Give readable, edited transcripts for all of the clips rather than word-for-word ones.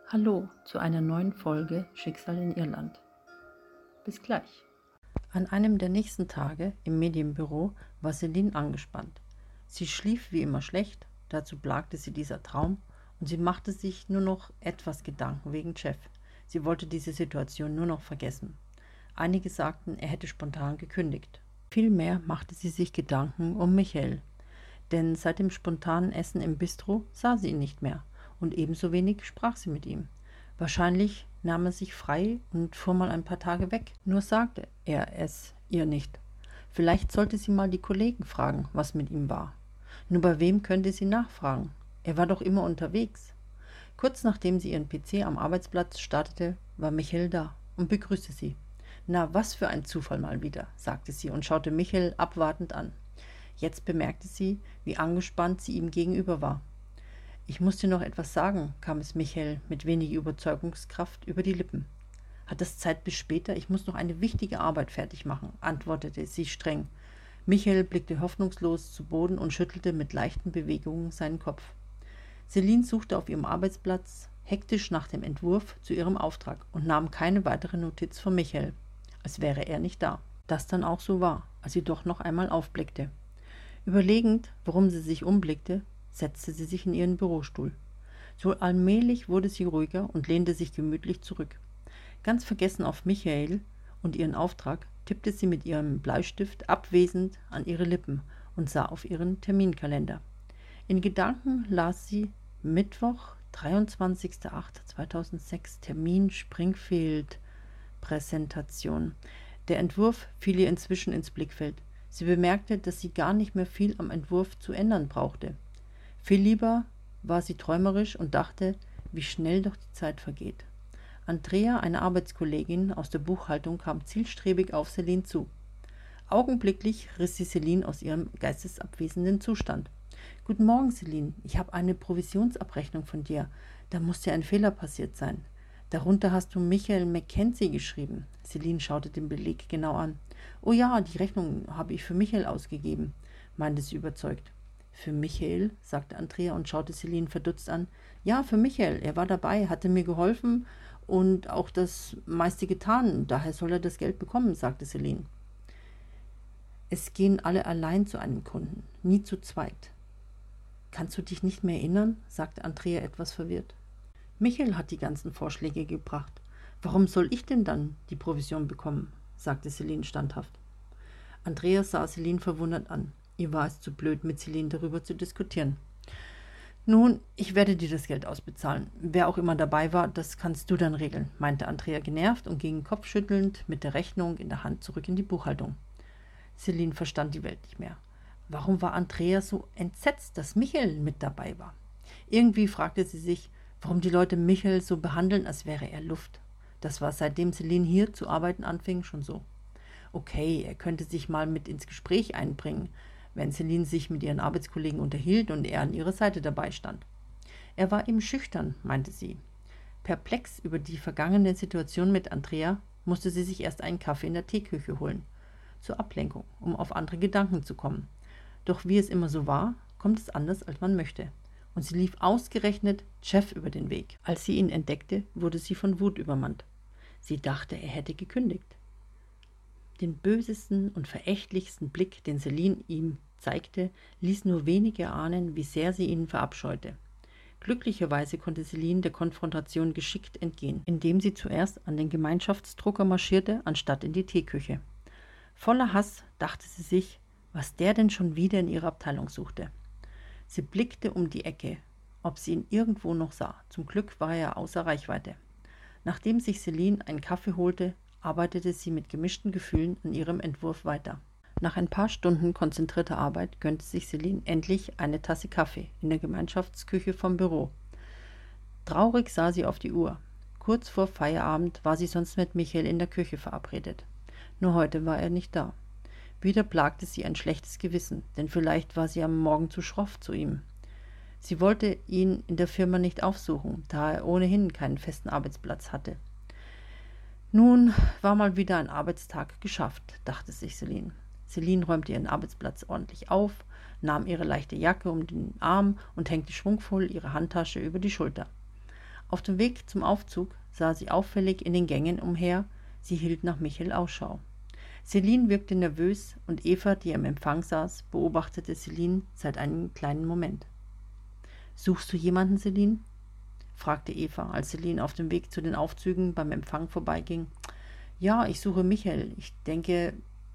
Hallo zu einer neuen Folge Schicksal in Irland. Bis gleich. An einem der nächsten Tage im Medienbüro war Celine angespannt. Sie schlief wie immer schlecht, dazu plagte sie dieser Traum und sie machte sich nur noch etwas Gedanken wegen Jeff. Sie wollte diese Situation nur noch vergessen. Einige sagten, er hätte spontan gekündigt. Vielmehr machte sie sich Gedanken um Michael, denn seit dem spontanen Essen im Bistro sah sie ihn nicht mehr und ebenso wenig sprach sie mit ihm. Wahrscheinlich nahm er sich frei und fuhr mal ein paar Tage weg, nur sagte er es ihr nicht. Vielleicht sollte sie mal die Kollegen fragen, was mit ihm war. Nur bei wem könnte sie nachfragen? Er war doch immer unterwegs. Kurz nachdem sie ihren PC am Arbeitsplatz startete, war Michael da und begrüßte sie. »Na, was für ein Zufall mal wieder«, sagte sie und schaute Michael abwartend an. Jetzt bemerkte sie, wie angespannt sie ihm gegenüber war. »Ich muss dir noch etwas sagen«, kam es Michael mit wenig Überzeugungskraft über die Lippen. »Hat das Zeit bis später? Ich muss noch eine wichtige Arbeit fertig machen«, antwortete sie streng. Michael blickte hoffnungslos zu Boden und schüttelte mit leichten Bewegungen seinen Kopf. Celine suchte auf ihrem Arbeitsplatz hektisch nach dem Entwurf zu ihrem Auftrag und nahm keine weitere Notiz von Michael, als wäre er nicht da. Das dann auch so war, als sie doch noch einmal aufblickte. Überlegend, warum sie sich umblickte, setzte sie sich in ihren Bürostuhl. So allmählich wurde sie ruhiger und lehnte sich gemütlich zurück. Ganz vergessen auf Michael und ihren Auftrag, tippte sie mit ihrem Bleistift abwesend an ihre Lippen und sah auf ihren Terminkalender. In Gedanken las sie Mittwoch, 23.08.2006, Termin Springfield, Präsentation. Der Entwurf fiel ihr inzwischen ins Blickfeld. Sie bemerkte, dass sie gar nicht mehr viel am Entwurf zu ändern brauchte. Viel lieber war sie träumerisch und dachte, wie schnell doch die Zeit vergeht. Andrea, eine Arbeitskollegin aus der Buchhaltung, kam zielstrebig auf Celine zu. Augenblicklich riss sie Celine aus ihrem geistesabwesenden Zustand. »Guten Morgen, Celine. Ich habe eine Provisionsabrechnung von dir. Da muss dir ein Fehler passiert sein. Darunter hast du Michael Mackenzie geschrieben.« Celine schaute den Beleg genau an. »Oh ja, die Rechnung habe ich für Michael ausgegeben«, meinte sie überzeugt. »Für Michael?«, sagte Andrea und schaute Celine verdutzt an. »Ja, für Michael. Er war dabei, hatte mir geholfen und auch das meiste getan. Daher soll er das Geld bekommen«, sagte Celine. »Es gehen alle allein zu einem Kunden, nie zu zweit.« »Kannst du dich nicht mehr erinnern?«, sagte Andrea etwas verwirrt. »Michael hat die ganzen Vorschläge gebracht. Warum soll ich denn dann die Provision bekommen?«, sagte Celine standhaft. Andrea sah Celine verwundert an. Ihr war es zu blöd, mit Celine darüber zu diskutieren. »Nun, ich werde dir das Geld ausbezahlen. Wer auch immer dabei war, das kannst du dann regeln«, meinte Andrea genervt und ging kopfschüttelnd mit der Rechnung in der Hand zurück in die Buchhaltung. Celine verstand die Welt nicht mehr. Warum war Andrea so entsetzt, dass Michael mit dabei war? Irgendwie fragte sie sich, warum die Leute Michael so behandeln, als wäre er Luft. Das war seitdem Celine hier zu arbeiten anfing schon so. Okay, er könnte sich mal mit ins Gespräch einbringen, wenn Celine sich mit ihren Arbeitskollegen unterhielt und er an ihrer Seite dabei stand. Er war eben schüchtern, meinte sie. Perplex über die vergangene Situation mit Andrea musste sie sich erst einen Kaffee in der Teeküche holen, zur Ablenkung, um auf andere Gedanken zu kommen. Doch wie es immer so war, kommt es anders, als man möchte. Und sie lief ausgerechnet Jeff über den Weg. Als sie ihn entdeckte, wurde sie von Wut übermannt. Sie dachte, er hätte gekündigt. Den bösesten und verächtlichsten Blick, den Celine ihm zeigte, ließ nur wenige ahnen, wie sehr sie ihn verabscheute. Glücklicherweise konnte Celine der Konfrontation geschickt entgehen, indem sie zuerst an den Gemeinschaftsdrucker marschierte, anstatt in die Teeküche. Voller Hass dachte sie sich, was der denn schon wieder in ihrer Abteilung suchte. Sie blickte um die Ecke, ob sie ihn irgendwo noch sah. Zum Glück war er außer Reichweite. Nachdem sich Celine einen Kaffee holte, arbeitete sie mit gemischten Gefühlen an ihrem Entwurf weiter. Nach ein paar Stunden konzentrierter Arbeit gönnte sich Celine endlich eine Tasse Kaffee in der Gemeinschaftsküche vom Büro. Traurig sah sie auf die Uhr. Kurz vor Feierabend war sie sonst mit Michael in der Küche verabredet. Nur heute war er nicht da. Wieder plagte sie ein schlechtes Gewissen, denn vielleicht war sie am Morgen zu schroff zu ihm. Sie wollte ihn in der Firma nicht aufsuchen, da er ohnehin keinen festen Arbeitsplatz hatte. Nun war mal wieder ein Arbeitstag geschafft, dachte sich Celine. Celine räumte ihren Arbeitsplatz ordentlich auf, nahm ihre leichte Jacke um den Arm und hängte schwungvoll ihre Handtasche über die Schulter. Auf dem Weg zum Aufzug sah sie auffällig in den Gängen umher, sie hielt nach Michael Ausschau. Celine wirkte nervös und Eva, die am Empfang saß, beobachtete Celine seit einem kleinen Moment. »Suchst du jemanden, Celine?« fragte Eva, als Celine auf dem Weg zu den Aufzügen beim Empfang vorbeiging. »Ja, ich suche Michael. Ich denke,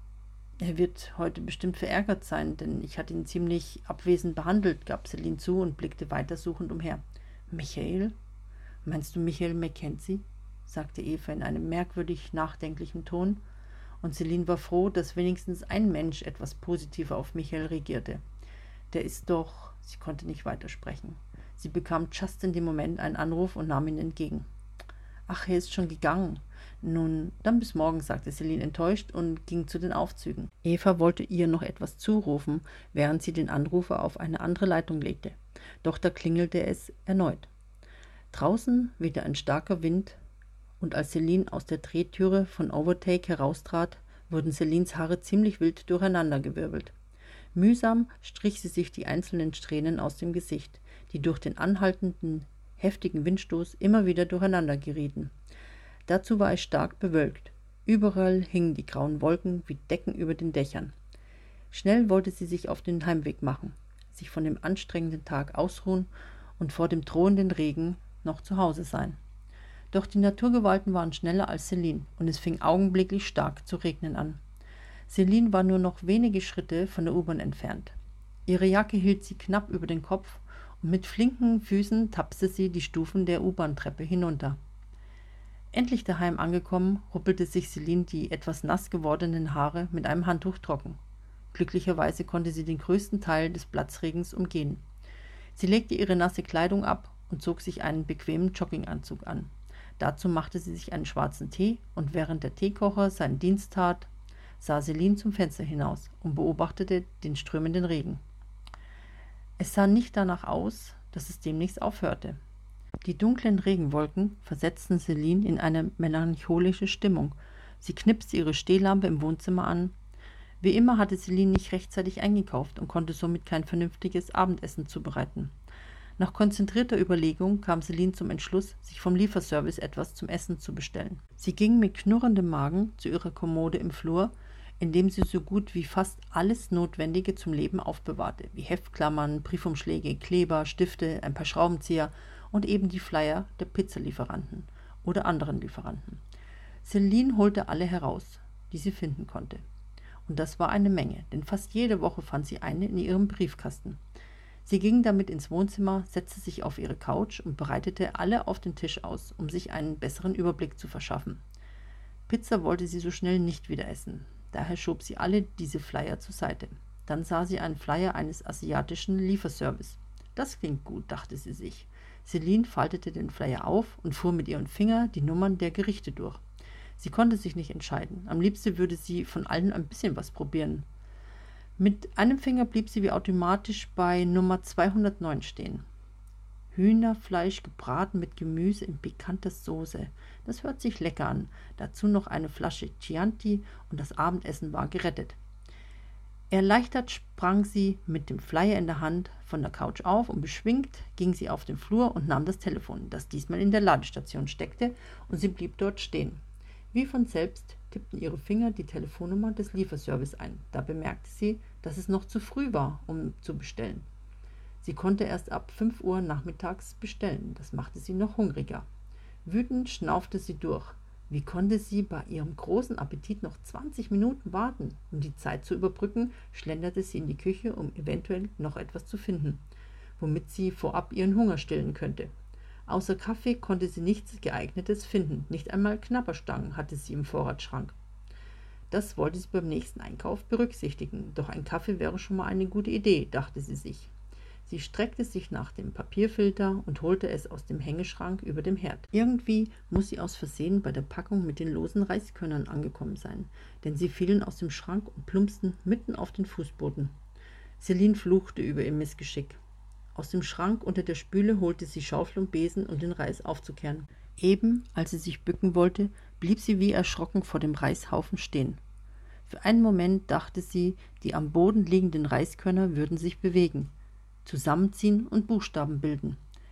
er wird heute bestimmt verärgert sein, denn ich hatte ihn ziemlich abwesend behandelt«, gab Celine zu und blickte weitersuchend umher. »Michael? Meinst du Michael Mackenzie?« sagte Eva in einem merkwürdig nachdenklichen Ton, und Celine war froh, dass wenigstens ein Mensch etwas positiver auf Michael reagierte. »Der ist doch...« Sie konnte nicht weitersprechen. Sie bekam just in dem Moment einen Anruf und nahm ihn entgegen. »Ach, er ist schon gegangen. Nun, dann bis morgen«, sagte Celine enttäuscht und ging zu den Aufzügen. Eva wollte ihr noch etwas zurufen, während sie den Anrufer auf eine andere Leitung legte. Doch da klingelte es erneut. Draußen wehte ein starker Wind, und als Celine aus der Drehtüre von Overtake heraustrat, wurden Celines Haare ziemlich wild durcheinandergewirbelt. Mühsam strich sie sich die einzelnen Strähnen aus dem Gesicht, die durch den anhaltenden, heftigen Windstoß immer wieder durcheinander gerieten. Dazu war es stark bewölkt. Überall hingen die grauen Wolken wie Decken über den Dächern. Schnell wollte sie sich auf den Heimweg machen, sich von dem anstrengenden Tag ausruhen und vor dem drohenden Regen noch zu Hause sein. Doch die Naturgewalten waren schneller als Celine und es fing augenblicklich stark zu regnen an. Celine war nur noch wenige Schritte von der U-Bahn entfernt. Ihre Jacke hielt sie knapp über den Kopf und mit flinken Füßen tapste sie die Stufen der U-Bahn-Treppe hinunter. Endlich daheim angekommen, ruppelte sich Celine die etwas nass gewordenen Haare mit einem Handtuch trocken. Glücklicherweise konnte sie den größten Teil des Platzregens umgehen. Sie legte ihre nasse Kleidung ab und zog sich einen bequemen Jogginganzug an. Dazu machte sie sich einen schwarzen Tee und während der Teekocher seinen Dienst tat, sah Celine zum Fenster hinaus und beobachtete den strömenden Regen. Es sah nicht danach aus, dass es demnächst aufhörte. Die dunklen Regenwolken versetzten Celine in eine melancholische Stimmung. Sie knipste ihre Stehlampe im Wohnzimmer an. Wie immer hatte Celine nicht rechtzeitig eingekauft und konnte somit kein vernünftiges Abendessen zubereiten. Nach konzentrierter Überlegung kam Celine zum Entschluss, sich vom Lieferservice etwas zum Essen zu bestellen. Sie ging mit knurrendem Magen zu ihrer Kommode im Flur, in dem sie so gut wie fast alles Notwendige zum Leben aufbewahrte, wie Heftklammern, Briefumschläge, Kleber, Stifte, ein paar Schraubenzieher und eben die Flyer der Pizzalieferanten oder anderen Lieferanten. Celine holte alle heraus, die sie finden konnte. Und das war eine Menge, denn fast jede Woche fand sie eine in ihrem Briefkasten. Sie ging damit ins Wohnzimmer, setzte sich auf ihre Couch und breitete alle auf den Tisch aus, um sich einen besseren Überblick zu verschaffen. Pizza wollte sie so schnell nicht wieder essen. Daher schob sie alle diese Flyer zur Seite. Dann sah sie einen Flyer eines asiatischen Lieferservice. Das klingt gut, dachte sie sich. Celine faltete den Flyer auf und fuhr mit ihren Fingern die Nummern der Gerichte durch. Sie konnte sich nicht entscheiden. Am liebsten würde sie von allen ein bisschen was probieren. Mit einem Finger blieb sie wie automatisch bei Nummer 209 stehen. Hühnerfleisch gebraten mit Gemüse in pikanter Soße. Das hört sich lecker an. Dazu noch eine Flasche Chianti und das Abendessen war gerettet. Erleichtert sprang sie mit dem Flyer in der Hand von der Couch auf und beschwingt ging sie auf den Flur und nahm das Telefon, das diesmal in der Ladestation steckte, und sie blieb dort stehen. Wie von selbst tippten ihre Finger die Telefonnummer des Lieferservice ein. Da bemerkte sie, dass es noch zu früh war, um zu bestellen. Sie konnte erst ab 5 Uhr nachmittags bestellen. Das machte sie noch hungriger. Wütend schnaufte sie durch. Wie konnte sie bei ihrem großen Appetit noch 20 Minuten warten? Um die Zeit zu überbrücken, schlenderte sie in die Küche, um eventuell noch etwas zu finden, womit sie vorab ihren Hunger stillen könnte. Außer Kaffee konnte sie nichts Geeignetes finden. Nicht einmal Knabberstangen hatte sie im Vorratsschrank. Das wollte sie beim nächsten Einkauf berücksichtigen. Doch ein Kaffee wäre schon mal eine gute Idee, dachte sie sich. Sie streckte sich nach dem Papierfilter und holte es aus dem Hängeschrank über dem Herd. Irgendwie muss sie aus Versehen bei der Packung mit den losen Reiskörnern angekommen sein, denn sie fielen aus dem Schrank und plumpsten mitten auf den Fußboden. Celine fluchte über ihr Missgeschick. Aus dem Schrank unter der Spüle holte sie Schaufel und Besen, um den Reis aufzukehren. Eben, als sie sich bücken wollte, blieb sie wie erschrocken vor dem Reishaufen stehen. Für einen Moment dachte sie, die am Boden liegenden Reiskörner würden sich bewegen, zusammenziehen und Buchstaben bilden.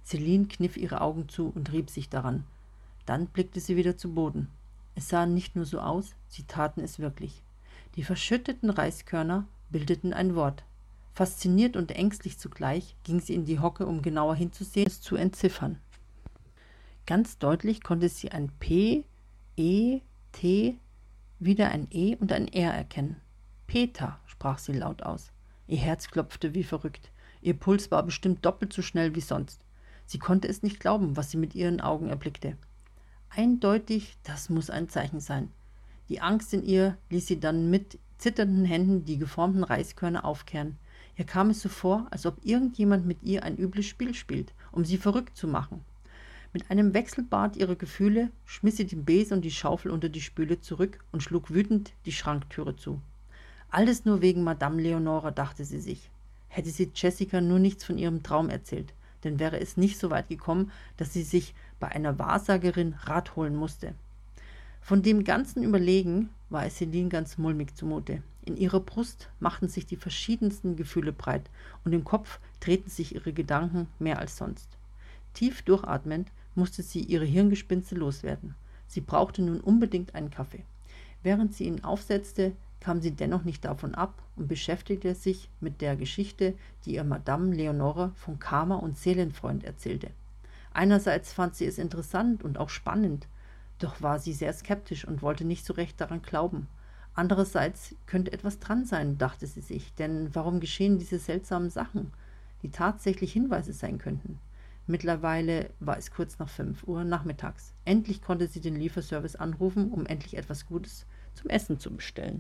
Celine kniff ihre Augen zu und rieb sich daran. Dann blickte sie wieder zu Boden. Es sah nicht nur so aus, sie taten es wirklich. Die verschütteten Reiskörner bildeten ein Wort. Fasziniert und ängstlich zugleich ging sie in die Hocke, um genauer hinzusehen, es zu entziffern. Ganz deutlich konnte sie ein P, E, T, wieder ein E und ein R erkennen. Peter, sprach sie laut aus. Ihr Herz klopfte wie verrückt. Ihr Puls war bestimmt doppelt so schnell wie sonst. Sie konnte es nicht glauben, was sie mit ihren Augen erblickte. Eindeutig, das muss ein Zeichen sein. Die Angst in ihr ließ sie dann mit zitternden Händen die geformten Reiskörner aufkehren. Ihr kam es so vor, als ob irgendjemand mit ihr ein übles Spiel spielt, um sie verrückt zu machen. Mit einem Wechselbad ihrer Gefühle schmiss sie den Besen und die Schaufel unter die Spüle zurück und schlug wütend die Schranktüre zu. Alles nur wegen Madame Leonore, dachte sie sich. Hätte sie Jessica nur nichts von ihrem Traum erzählt, denn wäre es nicht so weit gekommen, dass sie sich bei einer Wahrsagerin Rat holen musste. Von dem ganzen Überlegen war es Celine ganz mulmig zumute. In ihrer Brust machten sich die verschiedensten Gefühle breit und im Kopf drehten sich ihre Gedanken mehr als sonst. Tief durchatmend musste sie ihre Hirngespinste loswerden. Sie brauchte nun unbedingt einen Kaffee. Während sie ihn aufsetzte, kam sie dennoch nicht davon ab und beschäftigte sich mit der Geschichte, die ihr Madame Leonore von Karma und Seelenfreund erzählte. Einerseits fand sie es interessant und auch spannend, doch war sie sehr skeptisch und wollte nicht so recht daran glauben. Andererseits könnte etwas dran sein, dachte sie sich, denn warum geschehen diese seltsamen Sachen, die tatsächlich Hinweise sein könnten? Mittlerweile war es kurz nach 5 Uhr nachmittags. Endlich konnte sie den Lieferservice anrufen, um endlich etwas Gutes zum Essen zu bestellen.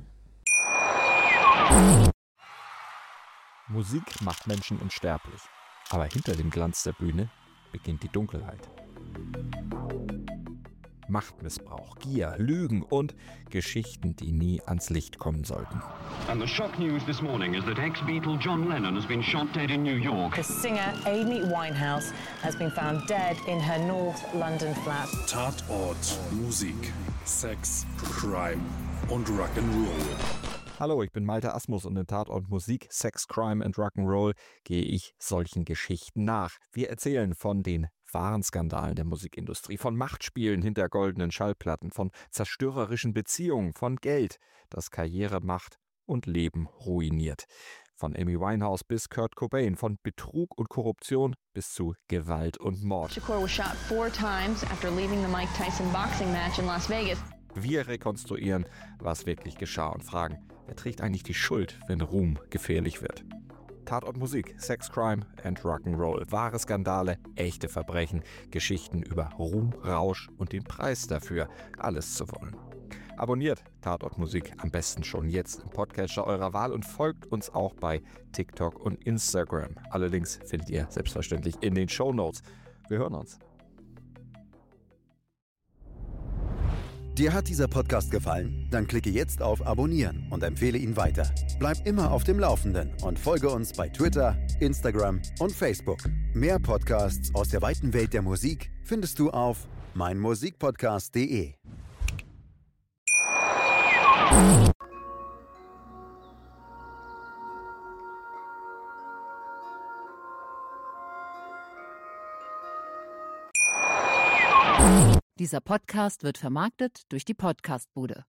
Musik macht Menschen unsterblich, aber hinter dem Glanz der Bühne beginnt die Dunkelheit. Machtmissbrauch, Gier, Lügen und Geschichten, die nie ans Licht kommen sollten. And the shock news this morning is that ex-Beatle John Lennon has been shot dead in New York. The singer Amy Winehouse has been found dead in her North London flat. Tatort, Musik, Sex, Crime und Rock'n'Roll. Hallo, ich bin Malte Asmus und in Tatort Musik, Sex, Crime and Rock'n'Roll gehe ich solchen Geschichten nach. Wir erzählen von den wahren Skandalen der Musikindustrie, von Machtspielen hinter goldenen Schallplatten, von zerstörerischen Beziehungen, von Geld, das Karriere, Macht und Leben ruiniert. Von Amy Winehouse bis Kurt Cobain, von Betrug und Korruption bis zu Gewalt und Mord. Shakur was shot 4 times after leaving the Mike Tyson boxing match in Las Vegas. Wir rekonstruieren, was wirklich geschah und fragen, wer trägt eigentlich die Schuld, wenn Ruhm gefährlich wird? Tatort Musik, Sex, Crime and Rock'n'Roll. Wahre Skandale, echte Verbrechen, Geschichten über Ruhm, Rausch und den Preis dafür, alles zu wollen. Abonniert Tatort Musik am besten schon jetzt im Podcatcher eurer Wahl und folgt uns auch bei TikTok und Instagram. Alle Links findet ihr selbstverständlich in den Shownotes. Wir hören uns. Dir hat dieser Podcast gefallen? Dann klicke jetzt auf Abonnieren und empfehle ihn weiter. Bleib immer auf dem Laufenden und folge uns bei Twitter, Instagram und Facebook. Mehr Podcasts aus der weiten Welt der Musik findest du auf meinmusikpodcast.de. Dieser Podcast wird vermarktet durch die Podcastbude.